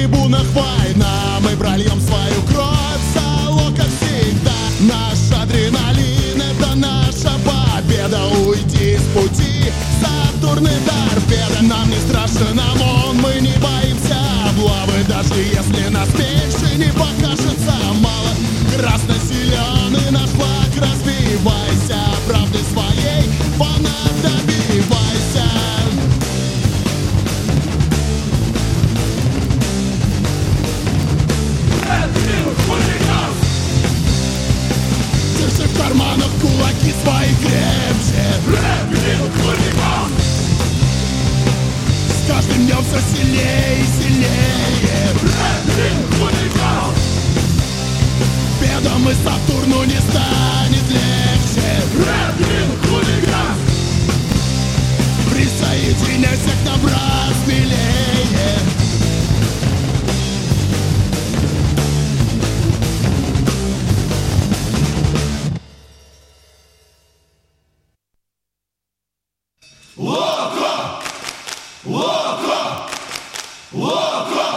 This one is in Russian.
трибунах война. Мы прольем свою кровь, залог, как всегда. Наш адреналин — это наша победа. Уйти с пути Сатурн и торпеда. Нам не страшен ОМОН, мы не боимся облавы. Даже если нас меньше, не покажется мало. Красно-зеленый наш флаг, разбивайся. Правды своей фанат добивайся. Держи в карманах кулаки свои крепче. С каждым днем все сильнее и сильнее. Бедом и Сатурну не станет легче. Присоединяйся к нам, брат, смелее. Локо! Локо! Локо!